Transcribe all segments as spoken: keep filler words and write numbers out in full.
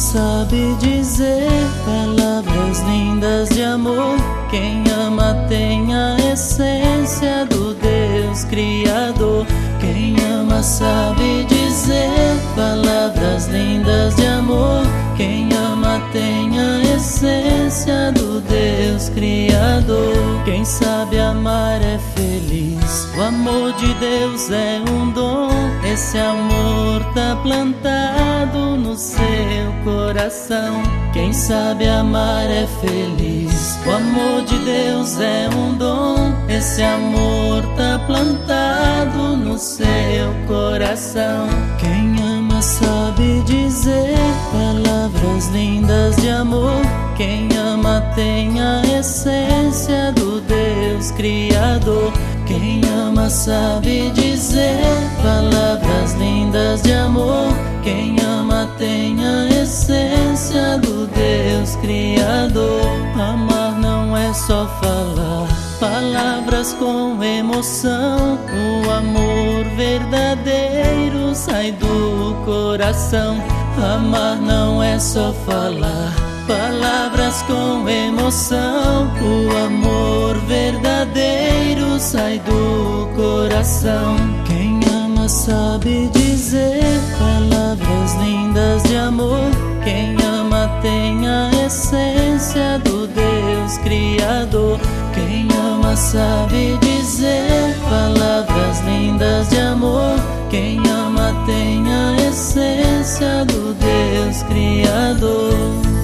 sabe dizer palavras lindas de amor. Quem ama tem a essência do Deus Criador. Quem ama sabe dizer palavras lindas de amor. Quem ama tem a essência do Deus Criador. Quem sabe amar é feliz. O amor de Deus é um dom. Esse amor tá plantado no seu coração. Quem sabe amar é feliz. O amor de Deus é um dom. Esse amor tá plantado no seu coração. Quem ama sabe dizer palavras lindas de amor. Quem ama tem a essência do Deus Criador. Quem ama sabe dizer palavras lindas de amor. Quem ama tem a essência do Deus Criador. Amar não é só falar palavras com emoção. O amor verdadeiro sai do coração. Amar não é só falar palavras com emoção. O amor verdadeiro sai do coração. Quem ama sabe dizer palavras lindas de amor. Quem ama tem a essência do Deus Criador. Quem ama sabe dizer palavras lindas de amor. Quem ama tem a essência do Deus Criador.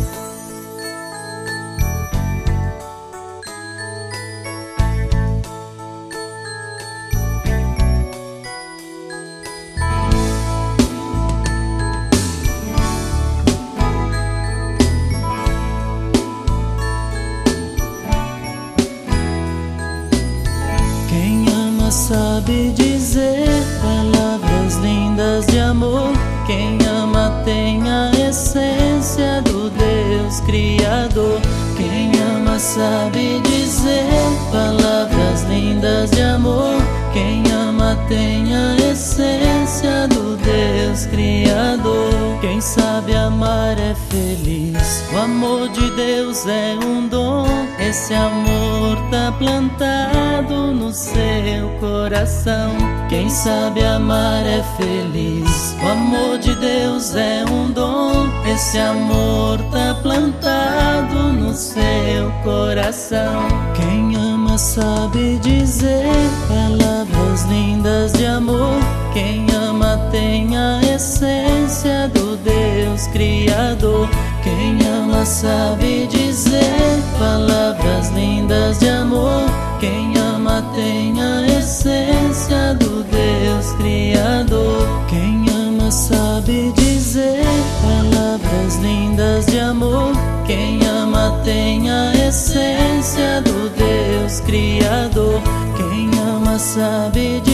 Sabe dizer palavras lindas de amor. Quem ama tem a essência do Deus Criador. Quem ama sabe dizer palavras lindas de amor. Quem ama tem a essência do Deus Criador. Quem sabe amar é feliz. O amor de Deus é um dom. Esse amor tá plantado no seu coração. Quem sabe amar é feliz. O amor de Deus é um dom. Esse amor tá plantado no seu coração. Quem ama sabe dizer palavras lindas de amor. Quem ama tem a essência do Deus Criador. Quem ama sabe dizer palavras lindas de amor. Quem ama tem a essência do Deus Criador. Quem ama sabe dizer palavras lindas de amor. Quem ama tem a essência do Deus Criador. Quem ama sabe dizer